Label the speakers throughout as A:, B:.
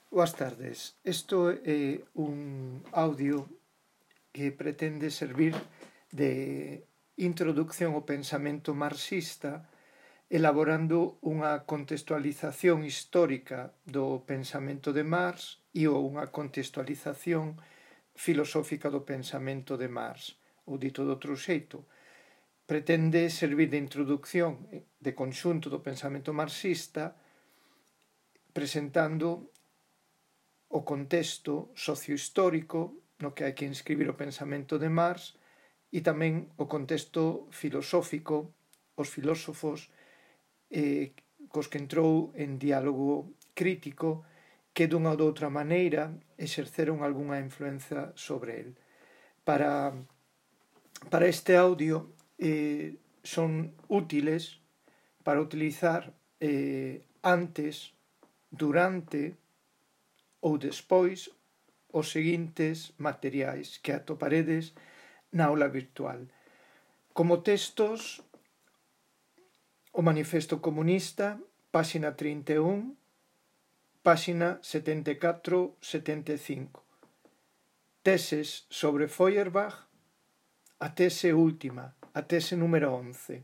A: Boas tardes. Isto é un audio que pretende servir de introducción ao pensamento marxista, elaborando unha contextualización histórica do pensamento de Marx e unha contextualización filosófica do pensamento de Marx. Ou dito de outro xeito, pretende servir de introducción de conxunto do pensamento marxista, presentando o contexto sociohistórico no que hai que inscribir o pensamento de Marx e tamén o contexto filosófico, os filósofos cos que entrou en diálogo crítico que dunha ou doutra maneira exerceron algunha influencia sobre el. Para este audio son útiles para utilizar antes, durante ou despois os seguintes materiais que atoparedes na aula virtual. Como textos, o Manifesto Comunista, páxina 31, páxina 74-75. Teses sobre Feuerbach, a tese última, a tese número 11.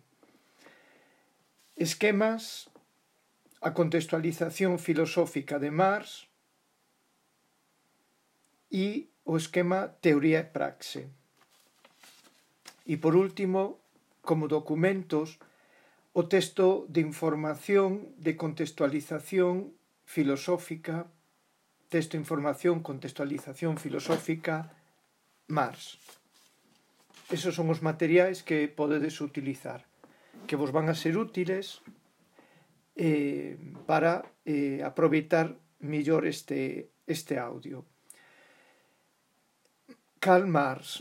A: Esquemas, a contextualización filosófica de Marx, e o esquema teoría e praxe. E por último, como documentos, o texto de información de contextualización filosófica, texto de información, contextualización filosófica, Marx. Esos son os materiais que podedes utilizar, que vos van a ser útiles para aproveitar mellor este audio. Karl Marx,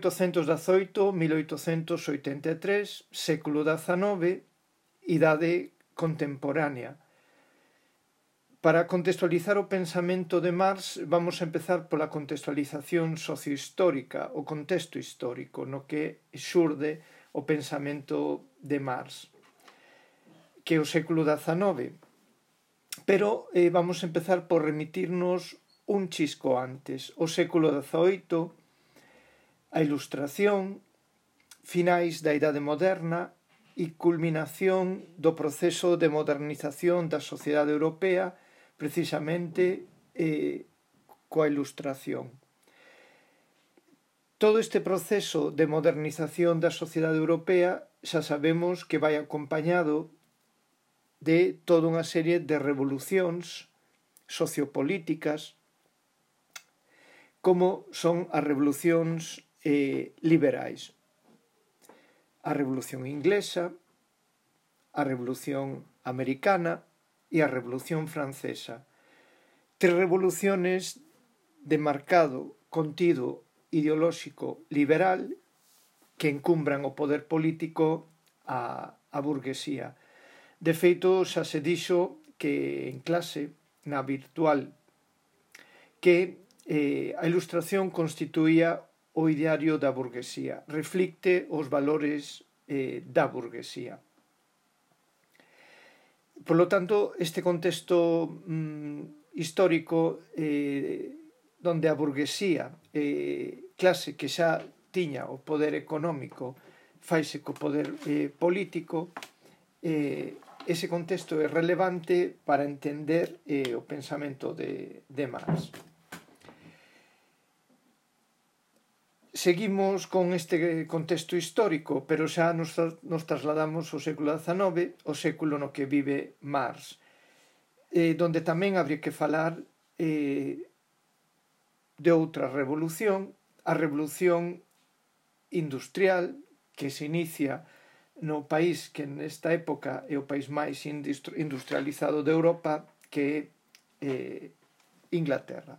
A: 1818-1883, século XIX, idade contemporánea. Para contextualizar o pensamento de Marx, vamos a empezar pola contextualización sociohistórica, o contexto histórico no que xurde o pensamento de Marx, que é o século XIX. Pero vamos a empezar por remitirnos un chisco antes, o século XVIII, a Ilustración, finais da Idade Moderna e culminación do proceso de modernización da sociedade europea, precisamente coa Ilustración. Todo este proceso de modernización da sociedade europea xa sabemos que vai acompañado de toda unha serie de revolucións sociopolíticas, como son as revolucións liberais. A Revolución Inglesa, a Revolución Americana e a Revolución Francesa. Tres revoluciones de marcado contido ideolóxico liberal que encumbran o poder político a burguesía. De feito, xa se dixo que en clase, na virtual, que a Ilustración constituía o ideario da burguesía, reflicte os valores da burguesía. Por lo tanto, este contexto histórico donde a burguesía, clase que xa tiña o poder económico, faise co poder político, ese contexto é relevante para entender o pensamento de Marx. Seguimos con este contexto histórico, pero xa nos trasladamos ao século XIX, o século no que vive Marx, donde tamén habría que falar de outra revolución, a revolución industrial, que se inicia no país que nesta época é o país máis industrializado de Europa, que é Inglaterra.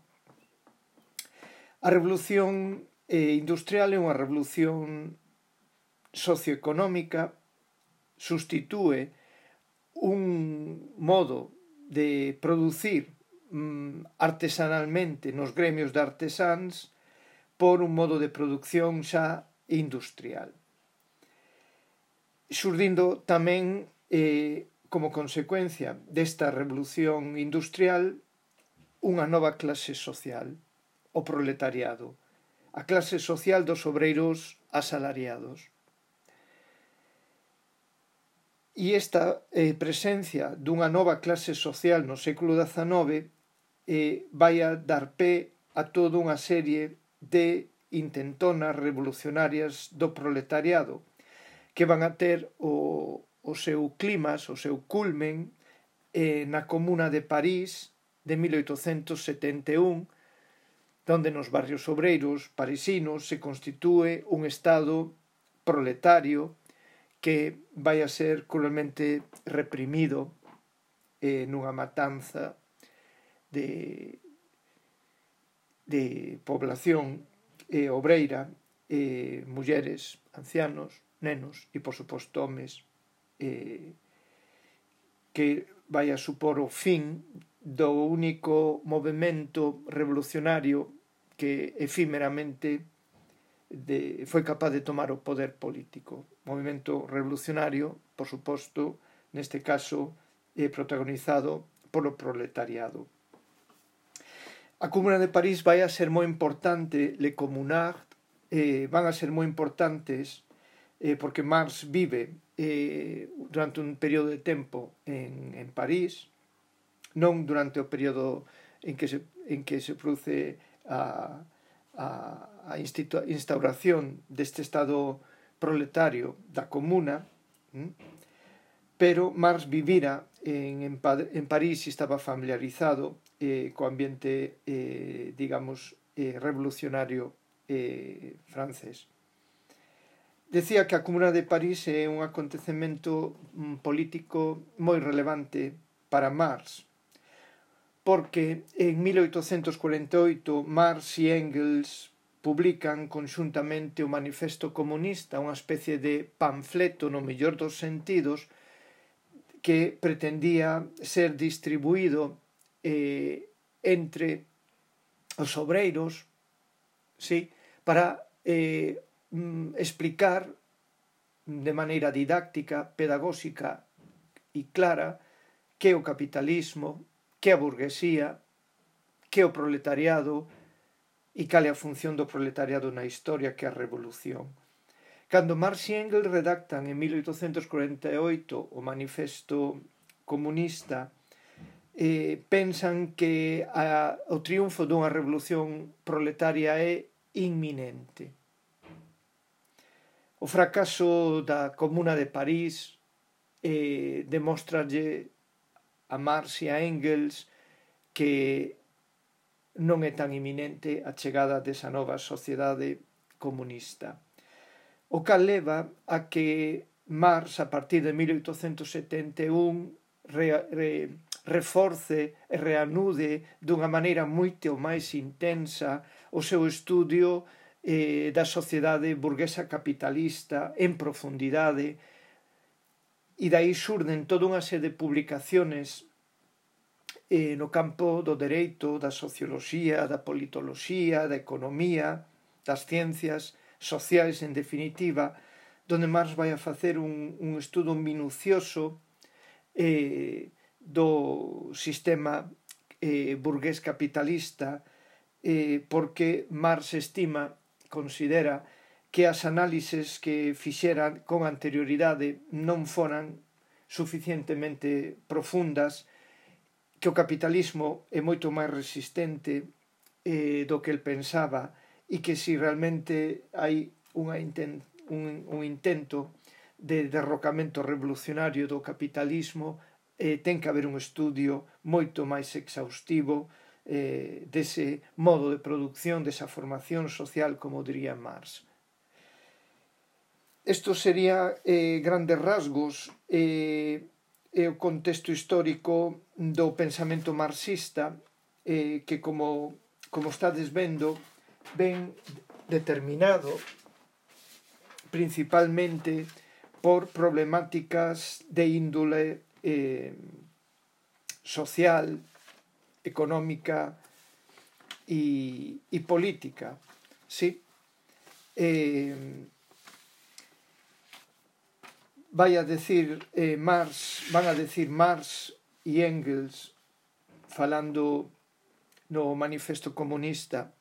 A: A revolución industrial é unha revolución socioeconómica, sustitúe un modo de producir artesanalmente nos gremios de artesáns por un modo de producción xa industrial. Xurdindo tamén como consecuencia desta revolución industrial unha nova clase social, o proletariado, a clase social dos obreiros asalariados. E esta presencia dunha nova clase social no século XIX vai a dar pé a toda unha serie de intentonas revolucionarias do proletariado que van a ter o seu climas, o seu culmen na Comuna de París de 1871, donde nos barrios obreiros parisinos se constitúe un Estado proletario que vai a ser cruelmente reprimido nunha matanza de población obreira, mulleres, ancianos, nenos e, por suposto, homes, que vai a supor o fin do único movimento revolucionario que efímeramente foi capaz de tomar o poder político. Movimento revolucionario, por suposto, neste caso protagonizado polo proletariado. A Comuna de París vai a ser moi importante, Le Communard, van a ser moi importantes porque Marx vive durante un período de tempo en París, non durante o período en que se produce a instauración deste Estado proletario da Comuna, pero Marx vivira en París e estaba familiarizado co ambiente, digamos, revolucionario francés. Decía que a Comuna de París é un acontecemento político moi relevante para Marx, porque en 1848 Marx e Engels publican conxuntamente o Manifesto Comunista, unha especie de panfleto no mellor dos sentidos que pretendía ser distribuído entre os obreiros, sí, para explicar de maneira didáctica, pedagóxica e clara que é o capitalismo, que é a burguesía, que é o proletariado e cal é a función do proletariado na historia, que é a revolución. Cando Marx e Engels redactan en 1848 o Manifesto Comunista, pensan que o triunfo dunha revolución proletaria é inminente. O fracaso da Comuna de París demóstralle a Marx e a Engels que non é tan inminente a chegada desa nova sociedade comunista. O cal leva a que Marx, a partir de 1871, reforce e reanude dunha maneira moito máis intensa o seu estudio da sociedade burguesa capitalista en profundidade, e dai xurden toda unha serie de publicaciones no campo do dereito, da socioloxía, da politoloxía, da economía, das ciencias sociais, en definitiva, donde Marx vai a facer un estudo minucioso do sistema burgués capitalista, porque Marx considera que as análises que fixeran con anterioridade non foran suficientemente profundas, que o capitalismo é moito máis resistente do que el pensaba, e que se realmente hai un intento de derrocamento revolucionario do capitalismo, ten que haber un estudio moito máis exhaustivo dese modo de producción, desa formación social, como diría Marx. Isto sería grandes rasgos o contexto histórico do pensamento marxista, que como estades vendo, ben determinado principalmente por problemáticas de índole social, económica e política, sí? Van a decir Marx e Engels, falando no Manifesto Comunista,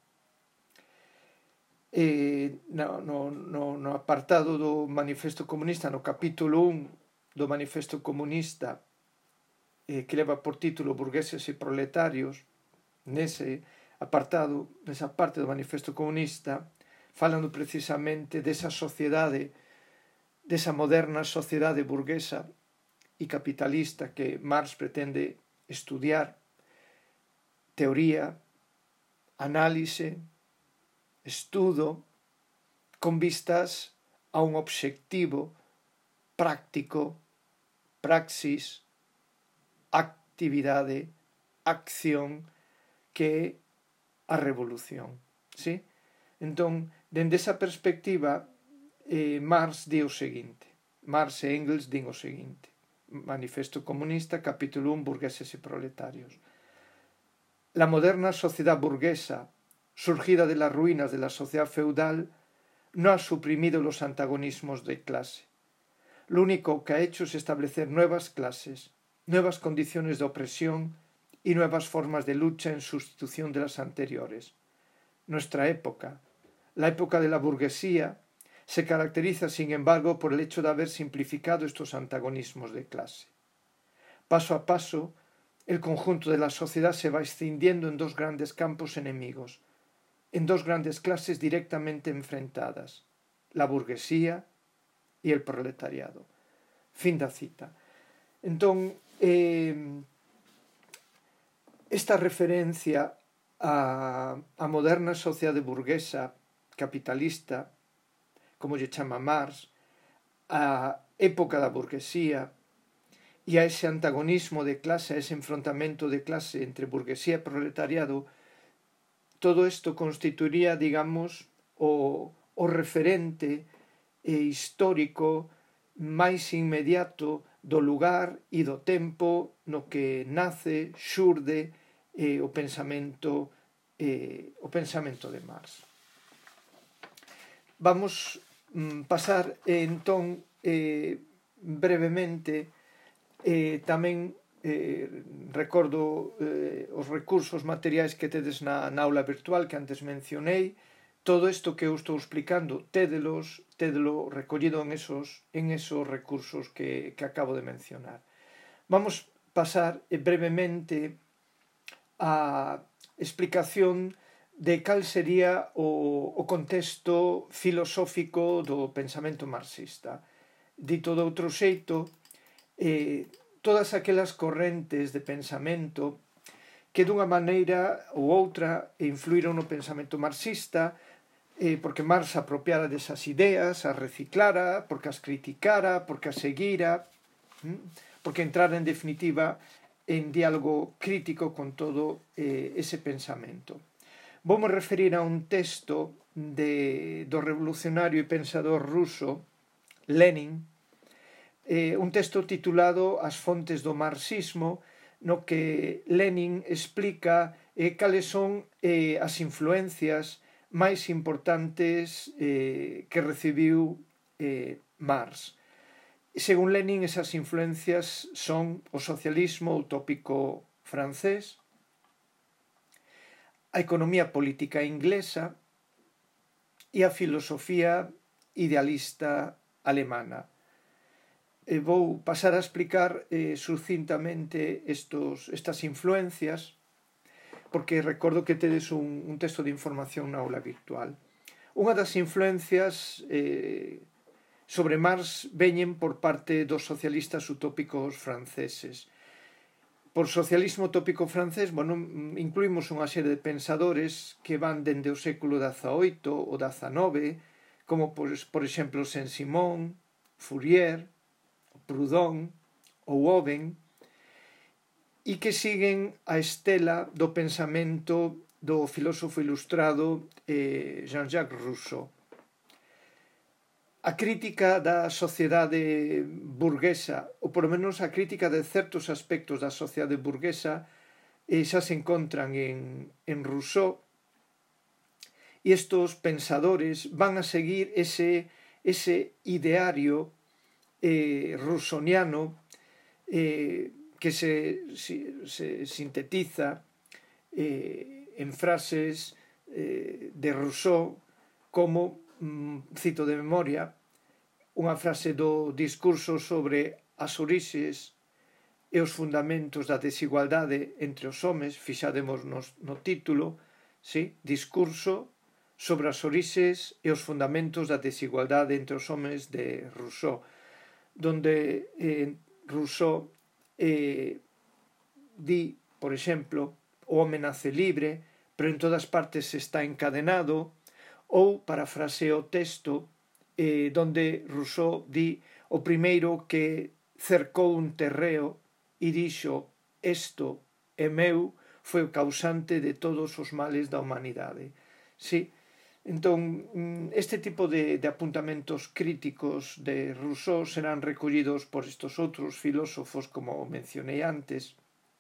A: no apartado do Manifesto Comunista, no capítulo 1 do Manifesto Comunista, que leva por título Burgueses e Proletarios, nesa parte do Manifesto Comunista, falando precisamente desa sociedade, desa moderna sociedade burguesa e capitalista que Marx pretende estudiar, teoría, análise, estudo, con vistas a un obxectivo práctico, praxis, actividade, acción, que é a revolución. ¿Sí? Entón, dende esa perspectiva, Marx di o seguinte, Marx e Engels din o seguinte, Manifesto Comunista, capítulo 1, Burgueses e Proletarios. La moderna sociedad burguesa, surgida de las ruinas de la sociedad feudal, no ha suprimido los antagonismos de clase. Lo único que ha hecho es establecer nuevas clases, nuevas condiciones de opresión y nuevas formas de lucha en sustitución de las anteriores. Nuestra época, la época de la burguesía, se caracteriza, sin embargo, por el hecho de haber simplificado estos antagonismos de clase. Paso a paso, el conjunto de la sociedad se va escindiendo en dos grandes campos enemigos, en dos grandes clases directamente enfrentadas, la burguesía e el proletariado. Fin da cita. Entón, esta referencia á moderna sociedade burguesa capitalista, como lle chama Marx, a época da burguesía e a ese antagonismo de clase, a ese enfrontamento de clase entre burguesía e proletariado, todo isto constituiría, digamos, o referente histórico máis inmediato do lugar e do tempo no que nace, xurde o pensamento de Marx. Vamos pasar entón brevemente tamén recordo os recursos materiais que tedes na aula virtual que antes mencionei. Todo isto que eu estou explicando tédelo recollido en esos recursos que acabo de mencionar. Vamos pasar brevemente á explicación de cal sería o contexto filosófico do pensamento marxista. Dito de outro xeito, todas aquelas correntes de pensamento que dunha maneira ou outra influíron no pensamento marxista, porque Marx apropiara desas ideas, as reciclara, porque as criticara, porque as seguira, porque entrara en definitiva en diálogo crítico con todo ese pensamento. Voume referir a un texto do revolucionario e pensador ruso Lenin, un texto titulado As fontes do marxismo, no que Lenin explica cales son as influencias máis importantes que recibiu Marx. Según Lenin, esas influencias son o socialismo utópico francés, a economía política inglesa e a filosofía idealista alemana. Vou pasar a explicar sucintamente estas influencias, porque recordo que tedes un texto de información na aula virtual. Unha das influencias sobre Marx veñen por parte dos socialistas utópicos franceses. Por socialismo utópico francés, incluímos unha serie de pensadores que van dende o século XVIII ou XIX, como por exemplo Saint-Simon, Fourier, Proudhon ou Owen, e que siguen a estela do pensamento do filósofo ilustrado Jean-Jacques Rousseau. A crítica da sociedade burguesa, ou por menos a crítica de certos aspectos da sociedade burguesa, xa se encontran en Rousseau, e estos pensadores van a seguir ese ideario rousseauiano que se sintetiza en frases de Rousseau como, cito de memoria, unha frase do discurso sobre as orixes e os fundamentos da desigualdade entre os homes, fixadémonos no título, sí? Discurso sobre as orixes e os fundamentos da desigualdade entre os homes de Rousseau, donde Rousseau di, por exemplo, o home nace libre, pero en todas partes está encadenado, ou parafraseo o texto donde Rousseau di o primeiro que cercou un terreo e dixo isto é meu foi o causante de todos os males da humanidade. Sí? Entón, este tipo de apuntamentos críticos de Rousseau serán recollidos por estes outros filósofos, como mencionei antes,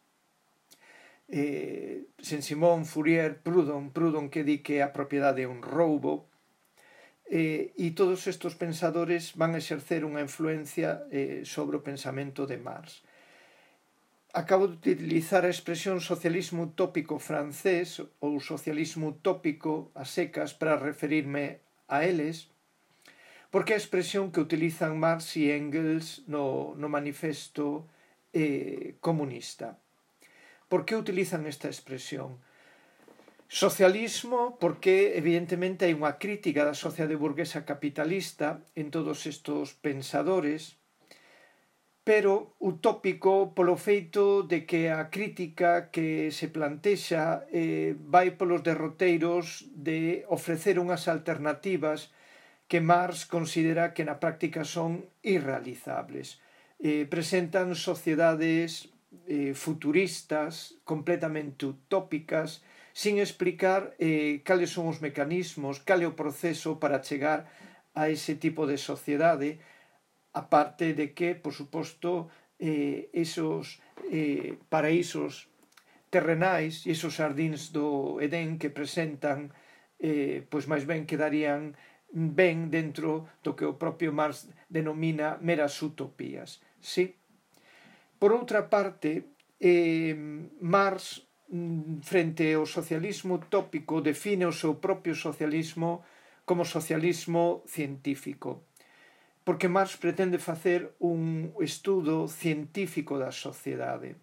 A: Saint-Simon, Fourier, Proudhon que di que a propiedade é un roubo, e todos estes pensadores van a exercer unha influencia sobre o pensamento de Marx. Acabo de utilizar a expresión socialismo utópico francés ou socialismo utópico a secas para referirme a eles, porque é a expresión que utilizan Marx e Engels no manifesto comunista. Por que utilizan esta expresión? Socialismo porque evidentemente hai unha crítica da sociedade burguesa capitalista en todos estes pensadores, pero utópico polo feito de que a crítica que se plantexa vai polos derroteiros de ofrecer unhas alternativas que Marx considera que na práctica son irrealizables. Presentan sociedades futuristas, completamente utópicas, sin explicar cales son os mecanismos, cal é o proceso para chegar a ese tipo de sociedade, aparte de que, por suposto, esos paraísos terrenais e esos xardíns do Edén que presentan, pois máis ben quedarían ben dentro do que o propio Marx denomina meras utopías. Sí? Por outra parte, Marx, frente ao socialismo utópico, define o seu propio socialismo como socialismo científico, porque Marx pretende facer un estudo científico da sociedade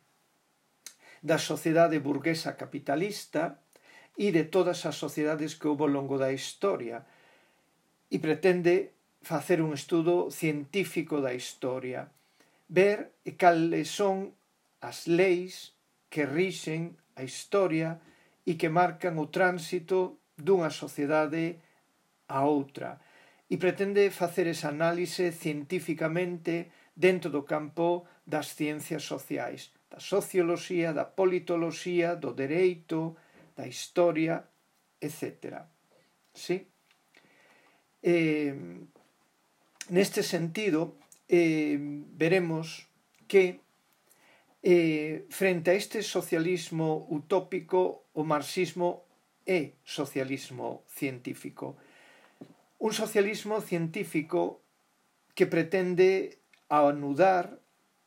A: burguesa capitalista e de todas as sociedades que houve ao longo da historia, e pretende facer un estudo científico da historia, ver cales son as leis que rixen a historia e que marcan o tránsito dunha sociedade a outra, e pretende facer esa análise científicamente dentro do campo das ciencias sociais, da socioloxía, da politoloxía, do dereito, da historia, etc. Sí? Neste sentido, veremos que frente a este socialismo utópico, o marxismo é socialismo científico. Un socialismo científico que pretende aunar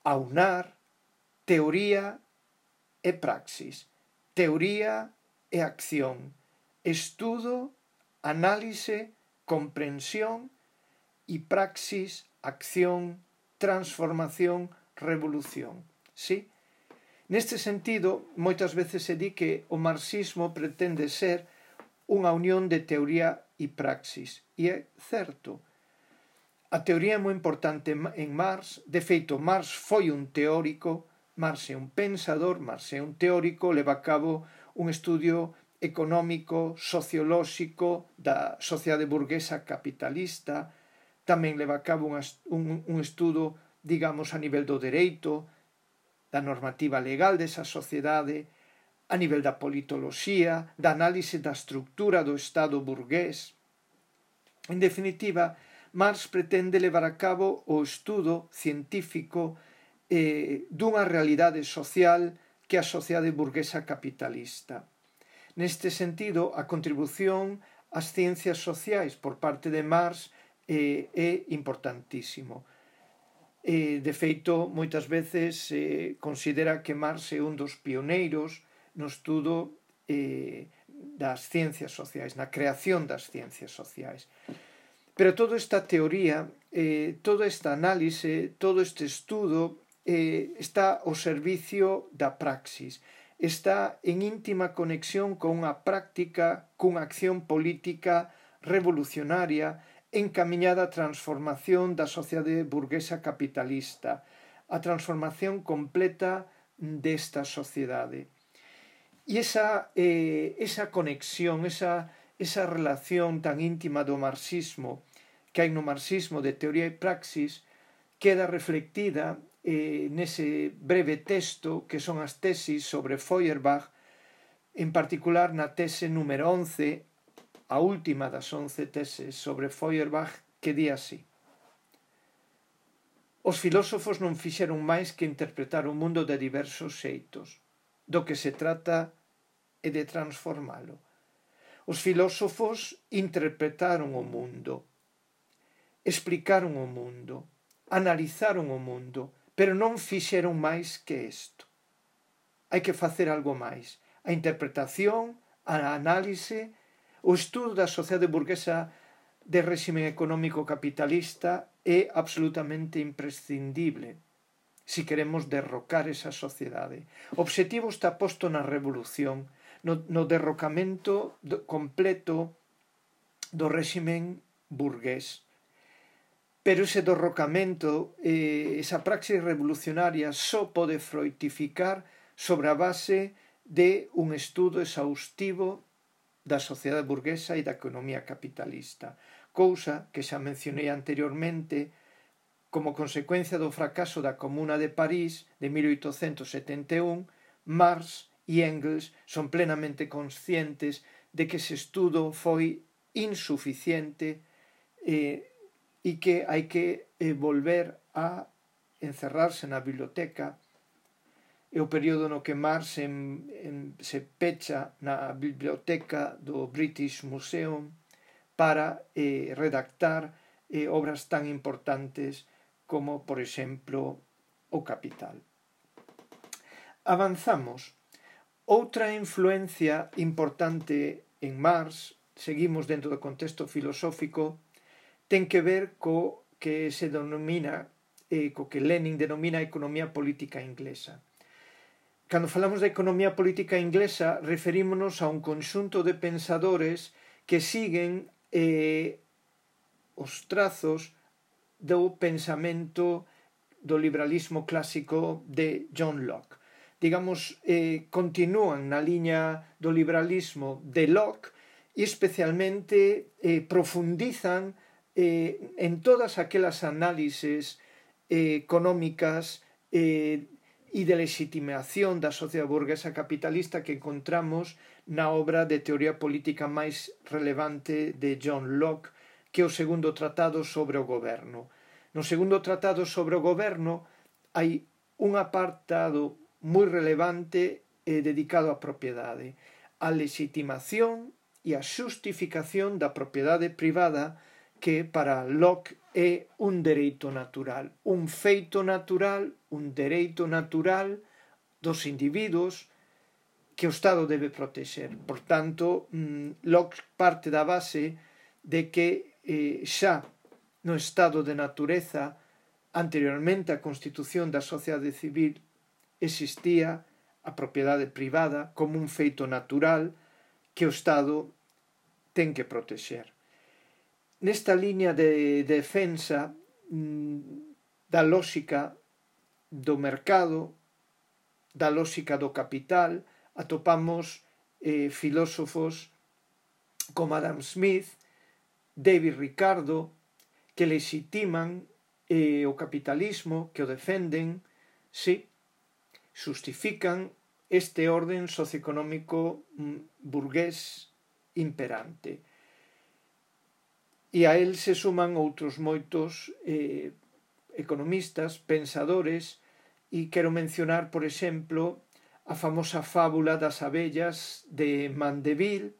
A: teoría e praxis, teoría e acción, estudo, análise, comprensión e praxis, acción, transformación, revolución. Sí? Neste sentido, moitas veces se di que o marxismo pretende ser unha unión de teoría e praxis. E é certo. A teoría é moi importante en Marx. De feito, Marx foi un teórico, Marx é un pensador, Marx é un teórico, leva a cabo un estudio económico, sociolóxico da sociedade burguesa capitalista, tamén leva a cabo un estudo, digamos, a nivel do dereito, da normativa legal desa sociedade, a nivel da politoloxía, da análise da estructura do Estado burgués. En definitiva, Marx pretende levar a cabo o estudo científico dunha realidade social que é a sociedade burguesa capitalista. Neste sentido, a contribución ás ciencias sociais por parte de Marx é importantísimo. De feito, moitas veces considera que Marx é un dos pioneiros no estudo das ciencias sociais, na creación das ciencias sociais. Pero toda esta teoría, toda esta análise, todo este estudo está ao servicio da praxis, está en íntima conexión con unha práctica, cunha acción política revolucionaria encamiñada á transformación da sociedade burguesa capitalista, a transformación completa desta sociedade. E esa conexión, esa relación tan íntima do marxismo que hai no marxismo de teoría e praxis queda reflectida nese breve texto que son as tesis sobre Feuerbach, en particular na tese número 11, a última das 11 teses sobre Feuerbach, que di así: os filósofos non fixeron máis que interpretar o mundo de diversos xeitos. Do que se trata é de transformalo. Os filósofos interpretaron o mundo, explicaron o mundo, analizaron o mundo, pero non fixeron máis que isto. Hai que facer algo máis. A interpretación, a análise, o estudo da sociedade burguesa de réxime económico capitalista é absolutamente imprescindible se queremos derrocar esa sociedade. O obxectivo está posto na revolución, no derrocamento completo do réxime burgués. Pero ese derrocamento, esa praxis revolucionaria só pode fructificar sobre a base de un estudo exhaustivo da sociedade burguesa e da economía capitalista, cousa que xa mencionei anteriormente. Como consecuencia do fracaso da Comuna de París de 1871, Marx e Engels son plenamente conscientes de que ese estudo foi insuficiente e que hai que volver a encerrarse na biblioteca. É o período no que Marx se pecha na biblioteca do British Museum para redactar obras tan importantes como, por exemplo, o Capital. Avanzamos. Outra influencia importante en Marx, seguimos dentro do contexto filosófico, ten que ver co que se denomina, co que Lenin denomina a economía política inglesa. Cando falamos da economía política inglesa, referímonos a un conxunto de pensadores que siguen os trazos do pensamento do liberalismo clásico de John Locke. Digamos, continúan na liña do liberalismo de Locke e especialmente profundizan en todas aquelas análises económicas e de legitimación da sociedade burguesa capitalista que encontramos na obra de teoría política máis relevante de John Locke, que é o segundo tratado sobre o goberno. No segundo tratado sobre o goberno hai un apartado moi relevante dedicado á propiedade, a legitimación e a xustificación da propiedade privada, que para Locke é un dereito natural, un feito natural, un dereito natural dos individuos que o Estado debe protexer. Por tanto, Locke parte da base de que xa no estado de natureza, anteriormente á constitución da sociedade civil, existía a propiedade privada como un feito natural que o Estado ten que protexer. Nesta liña de defensa da lóxica do mercado, da lóxica do capital, atopamos filósofos como Adam Smith, David Ricardo, que legitiman o capitalismo, que o defenden, sí, xustifican este orden socioeconómico burgués imperante. E a él se suman outros moitos economistas, pensadores, e quero mencionar, por exemplo, a famosa fábula das abellas de Mandeville,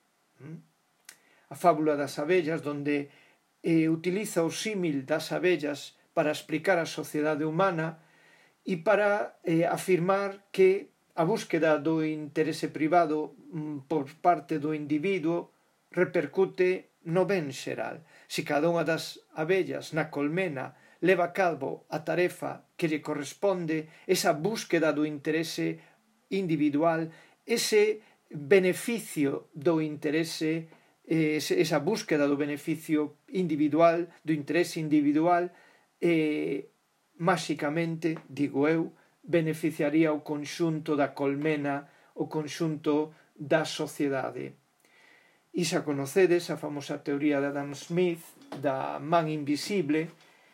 A: a fábula das abellas, donde utiliza o símil das abellas para explicar a sociedade humana e para afirmar que a búsqueda do interese privado por parte do individuo repercute no ben xeral. Se cada unha das abellas na colmena leva a cabo a tarefa que lle corresponde, esa búsqueda do interese individual, ese beneficio do interese, esa búsqueda do beneficio individual, do interese individual, máxicamente, digo eu, beneficiaría o conxunto da colmena, o conxunto da sociedade. E xa conocedes a famosa teoría de Adam Smith da man invisible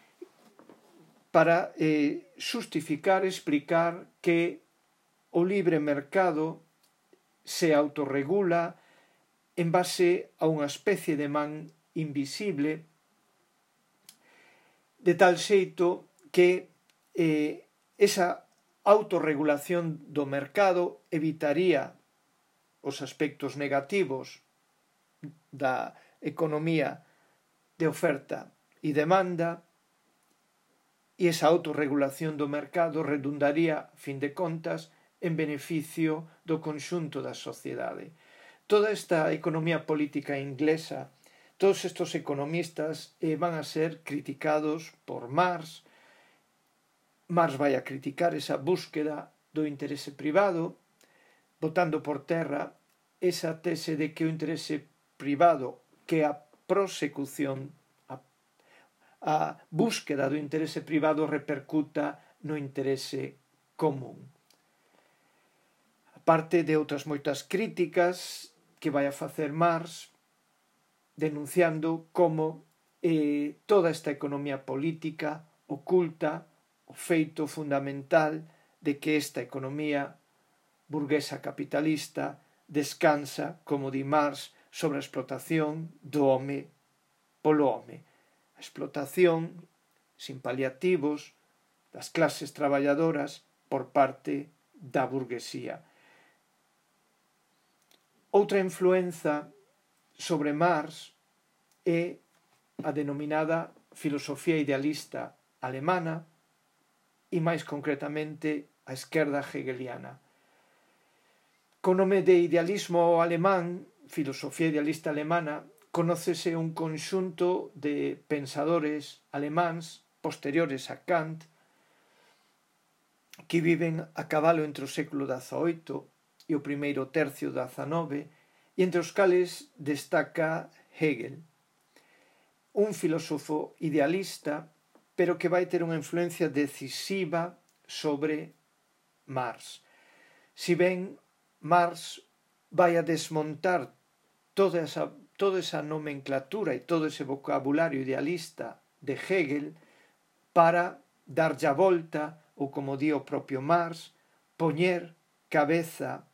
A: para xustificar, explicar que o libre mercado se autorregula en base a unha especie de man invisible, de tal xeito que esa autorregulación do mercado evitaría os aspectos negativos da economía de oferta e demanda, e esa autorregulación do mercado redundaría, a fin de contas, en beneficio do conxunto da sociedade. Toda esta economía política inglesa, todos estos economistas van a ser criticados por Marx. Marx vai a criticar esa búsqueda do interese privado, botando por terra esa tese de que o interese privado, que a prosecución, a búsqueda do interese privado repercuta no interese común. Aparte de outras moitas críticas que vai a facer Marx, denunciando como toda esta economía política oculta o feito fundamental de que esta economía burguesa capitalista descansa, como di Marx, sobre a explotación do home polo home. A explotación, sin paliativos, das clases traballadoras por parte da burguesía. Outra influenza sobre Marx é a denominada filosofía idealista alemana e máis concretamente a esquerda hegeliana. Co nome de idealismo alemán, filosofía idealista alemana, conócese un conxunto de pensadores alemáns posteriores a Kant que viven a cabalo entre o século XVIII e o primeiro tercio do XIX, e entre os cales destaca Hegel, un filósofo idealista, pero que vai ter unha influencia decisiva sobre Marx. Si ben Marx vai a desmontar toda esa nomenclatura e todo ese vocabulario idealista de Hegel para darlle a volta, ou como di o propio Marx, poñer cabeza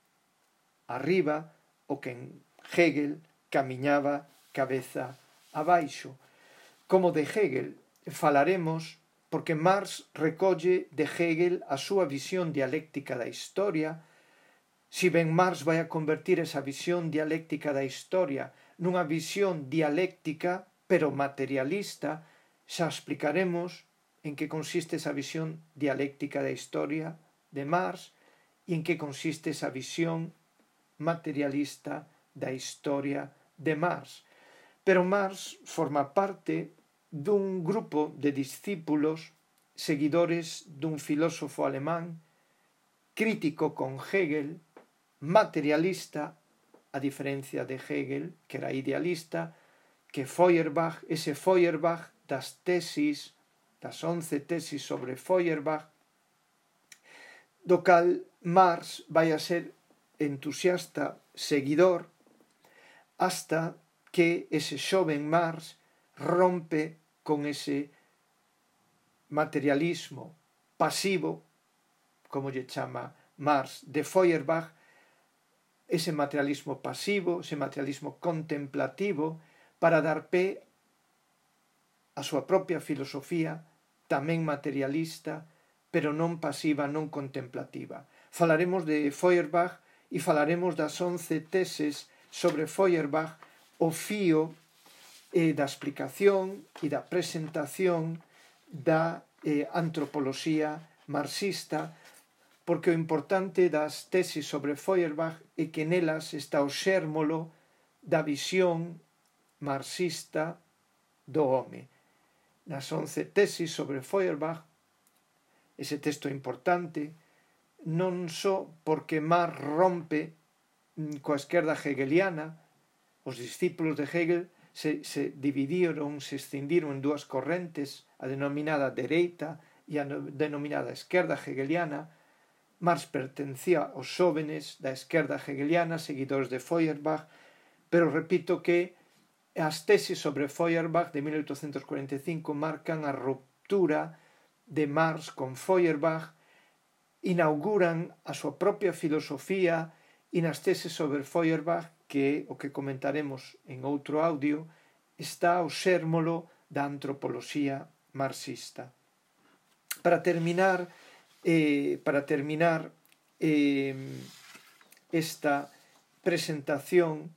A: arriba o que en Hegel camiñaba cabeza abaixo. Como de Hegel falaremos, porque Marx recolle de Hegel a súa visión dialéctica da historia. Si ben Marx vai a convertir esa visión dialéctica da historia nunha visión dialéctica pero materialista, xa explicaremos en que consiste esa visión dialéctica da historia de Marx e en que consiste esa visión materialista da historia de Marx. Pero Marx forma parte dun grupo de discípulos seguidores dun filósofo alemán crítico con Hegel, materialista, a diferencia de Hegel, que era idealista, que Feuerbach, ese Feuerbach das tesis, das 11 tesis sobre Feuerbach, do cal Marx vai a ser entusiasta seguidor hasta que ese xoven Marx rompe con ese materialismo pasivo, como lle chama Marx, de Feuerbach, ese materialismo pasivo, ese materialismo contemplativo, para dar pé a súa propia filosofía, tamén materialista, pero non pasiva, non contemplativa. Falaremos de Feuerbach e falaremos das 11 teses sobre Feuerbach, o fío da explicación e da presentación da antropoloxía marxista, porque o importante das tesis sobre Feuerbach é que nelas está o xérmolo da visión marxista do home. Nas 11 tesis sobre Feuerbach, ese texto importante, non só porque Marx rompe coa esquerda hegeliana, os discípulos de Hegel se dividiron, se escindiron en dúas correntes, a denominada dereita e a denominada esquerda hegeliana. Marx pertencía aos xóvenes da esquerda hegeliana, seguidores de Feuerbach, pero repito que as tesis sobre Feuerbach de 1845 marcan a ruptura de Marx con Feuerbach, inauguran a súa propia filosofía e nas tesis sobre Feuerbach, que é o que comentaremos en outro audio, está o xérmolo da antropoloxía marxista. Para terminar esta presentación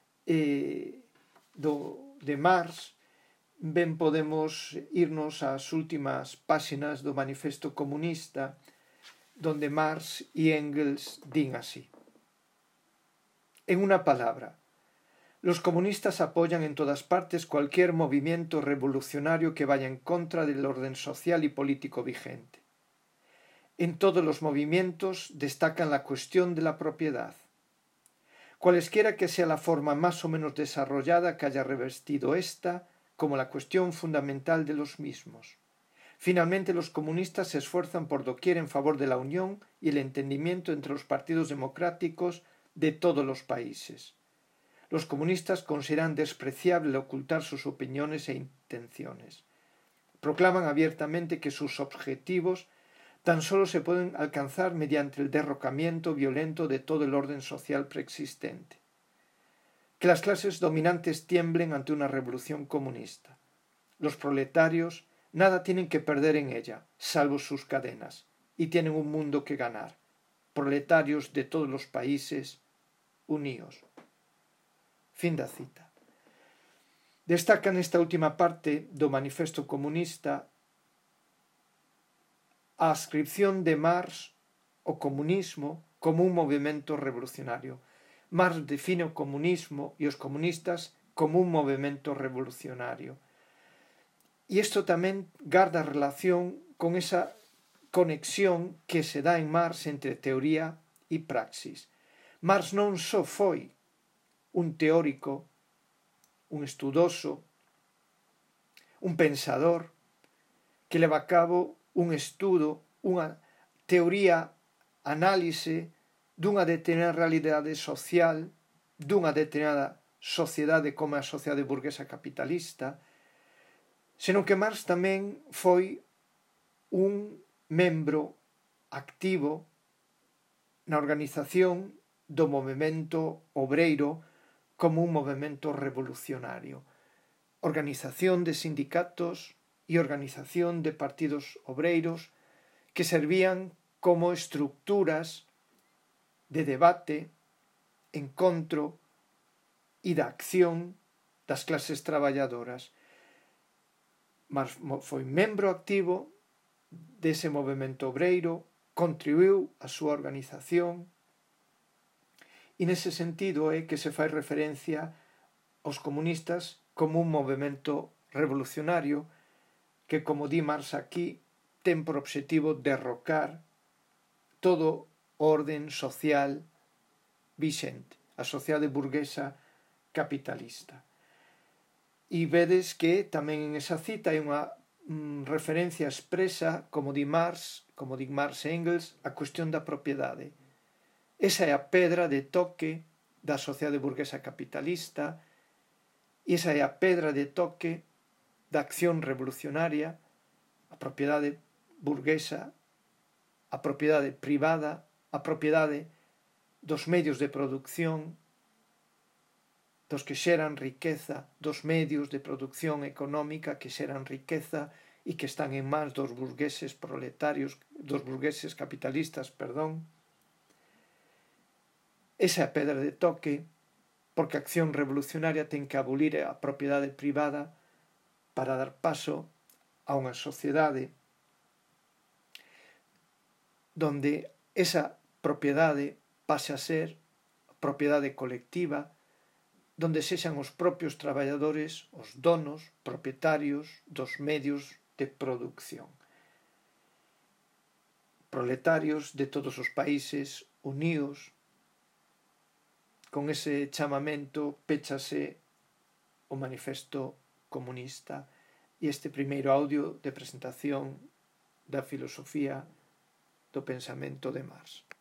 A: de Marx, ben podemos irnos ás últimas páxinas do Manifesto Comunista, donde Marx e Engels din así: en una palabra, los comunistas apoyan en todas partes cualquier movimiento revolucionario que vaya en contra del orden social y político vigente. En todos los movimientos destacan la cuestión de la propiedad. Cualesquiera que sea la forma más o menos desarrollada que haya revestido ésta como la cuestión fundamental de los mismos. Finalmente, los comunistas se esfuerzan por doquier en favor de la unión y el entendimiento entre los partidos democráticos de todos los países. Los comunistas consideran despreciable ocultar sus opiniones e intenciones. Proclaman abiertamente que sus objetivos tan solo se pueden alcanzar mediante el derrocamiento violento de todo el orden social preexistente. Que las clases dominantes tiemblen ante una revolución comunista. Los proletarios nada tienen que perder en ella, salvo sus cadenas, y tienen un mundo que ganar. Proletarios de todos los países, uníos. Fin da cita. Destaca nesta última parte do Manifesto Comunista a ascripción de Marx ao comunismo como un movimento revolucionario. Marx define o comunismo e os comunistas como un movimento revolucionario. E isto tamén garda relación con esa conexión que se dá en Marx entre teoría e praxis. Marx non só foi un teórico, un estudoso, un pensador que leva a cabo un estudo, unha teoría, análise dunha determinada realidade social, dunha determinada sociedade como a sociedade burguesa capitalista, senón que Marx tamén foi un membro activo na organización do movemento obreiro como un movemento revolucionario. Organización de sindicatos e organización de partidos obreiros que servían como estructuras de debate, encontro e da acción das clases traballadoras. Marx foi membro activo dese movemento obreiro, contribuiu á súa organización e nese sentido é que se fai referencia aos comunistas como un movemento revolucionario que, como di Marx aquí, ten por obxectivo derrocar todo o orden social vixente, a sociedade burguesa capitalista. E vedes que tamén en esa cita hai unha referencia expresa, como di Marx e Engels, a cuestión da propiedade. Esa é a pedra de toque da sociedade burguesa capitalista e esa é a pedra de toque da acción revolucionaria, a propiedade burguesa, a propiedade privada, a propiedade dos medios de producción, dos que xeran riqueza, dos medios de producción económica que xeran riqueza e que están en mans dos burgueses proletarios, dos burgueses capitalistas, Esa é a pedra de toque, porque a acción revolucionaria ten que abolir a propiedade privada para dar paso a unha sociedade donde esa propiedade pase a ser propiedade colectiva, donde sexan os propios traballadores os donos, propietarios dos medios de produción. Proletarios de todos os países unidos. Con ese chamamento péchase o manifesto comunista e este primeiro audio de presentación da filosofía do pensamento de Marx.